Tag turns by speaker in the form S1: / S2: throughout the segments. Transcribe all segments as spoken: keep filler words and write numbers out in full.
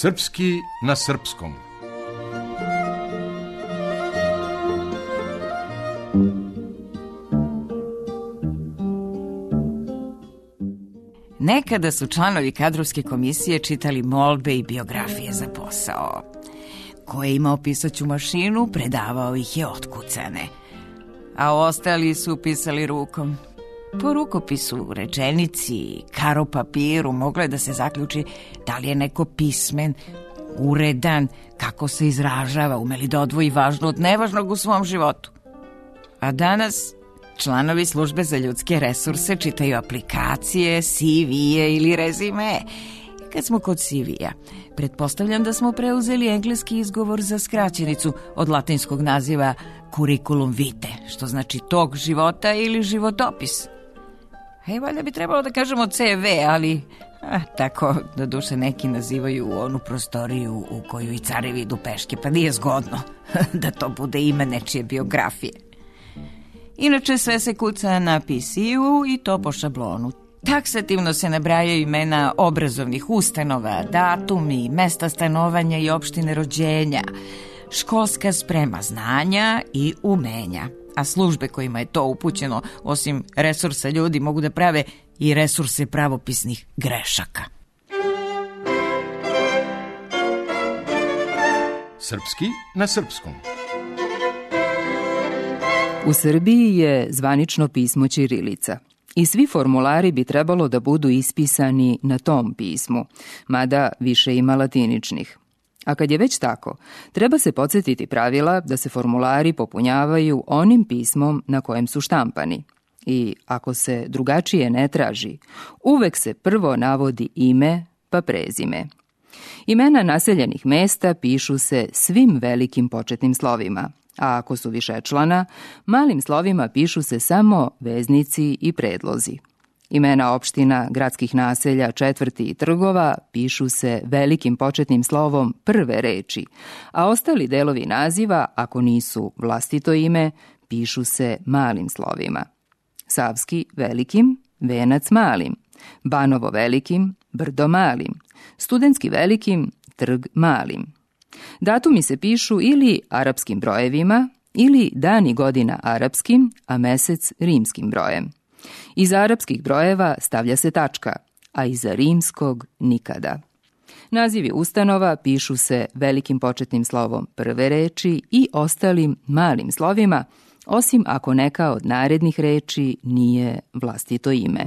S1: Srpski na srpskom.
S2: Nekada su članovi kadrovske komisije čitali molbe i biografije za posao. Ko je imao pisaću mašinu, predavao ih je otkucane, a ostali su pisali rukom. Po rukopisu, rečenici, karo papiru moglo je da se zaključi da li je neko pismen, uredan, kako se izražava, umeli da odvoji važno od nevažnog u svom životu. A danas članovi službe za ljudske resurse čitaju aplikacije, C V-e ili rezime. Kad smo kod C V-a, pretpostavljam da smo preuzeli engleski izgovor za skraćenicu od latinskog naziva curriculum vitae, što znači tok života ili životopis. E, valjda bi trebalo da kažemo C V, ali a, tako da duše neki nazivaju onu prostoriju u koju i carevi idu peške, pa nije zgodno da to bude ime nečije biografije. Inače, sve se kuca na P C-u i to po šablonu. Taksativno se nabrajaju imena obrazovnih ustanova, datumi, mesta stanovanja i opštine rođenja, školska sprema znanja i umenja. A službe kojima je to upućeno, osim resursa ljudi, mogu da prave i resurse pravopisnih grešaka.
S1: Srpski na srpskom.
S3: U Srbiji je zvanično pismo ćirilica i svi formulari bi trebalo da budu ispisani na tom pismu, mada više ima latiničnih. A kad je već tako, treba se podsjetiti pravila da se formulari popunjavaju onim pismom na kojem su štampani. I ako se drugačije ne traži, uvek se prvo navodi ime pa prezime. Imena naseljenih mesta pišu se svim velikim početnim slovima, a ako su višečlana, malim slovima pišu se samo veznici i predlozi. Imena opština, gradskih naselja, četvrti i trgova pišu se velikim početnim slovom prve reči, a ostali delovi naziva, ako nisu vlastito ime, pišu se malim slovima. Savski velikim, Venac malim, Banovo velikim, Brdo malim, Studentski velikim, Trg malim. Datumi se pišu ili arapskim brojevima, ili dani godina arapskim, a mesec rimskim brojem. Iza arapskih brojeva stavlja se tačka, a iza rimskog nikada. Nazivi ustanova pišu se velikim početnim slovom prve reči i ostalim malim slovima, osim ako neka od narednih reči nije vlastito ime.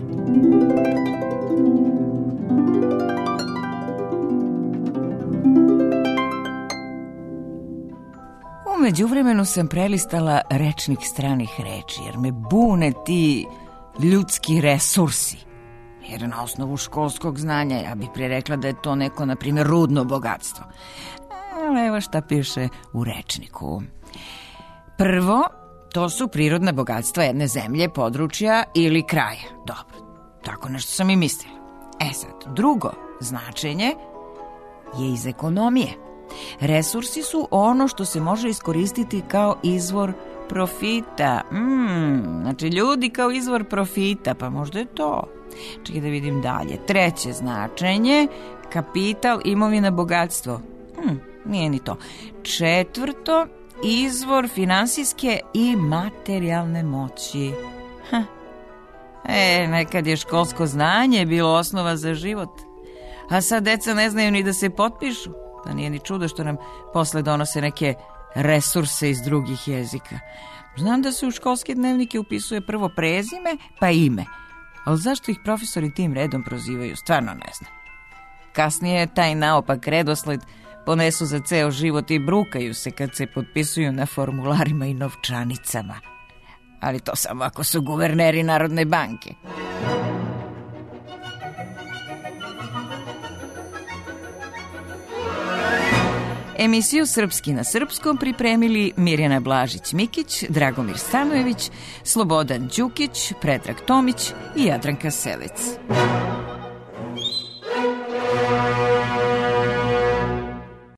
S2: U međuvremenu sam prelistala rečnik stranih reči, jer me bune ti ljudski resursi. Jer na osnovu školskog znanja ja bih prije rekla da je to neko, na primjer, rudno bogatstvo. Ali evo šta piše u rečniku. Prvo, to su prirodna bogatstva jedne zemlje, područja ili kraja. Dobro, tako nešto sam i mislila. E sad, drugo značenje je iz ekonomije. Resursi su ono što se može iskoristiti kao izvor profita. Mm, znači ljudi kao izvor profita, pa možda je to. Čekaj da vidim dalje. Treće značenje, kapital, imovina, bogatstvo. Hm, nije ni to. Četvrto, izvor finansijske i materijalne moći. Ha. E, nekad je školsko znanje bilo osnova za život, a sad deca ne znaju ni da se potpišu. Pa nije ni čudo što nam posle donose neke resurse iz drugih jezika. Znam da se u školske dnevnike upisuje prvo prezime, pa ime. Ali zašto ih profesori tim redom prozivaju, stvarno ne znam. Kasnije taj naopak redosled ponesu za ceo život i brukaju se kad se potpisuju na formularima i novčanicama. Ali to samo ako su guverneri Narodne banke. Emisiju Srpski na srpskom pripremili Mirjana Blažić-Mikić, Dragomir Stanojević, Slobodan Đukić, Predrag Tomić i Jadranka Selec.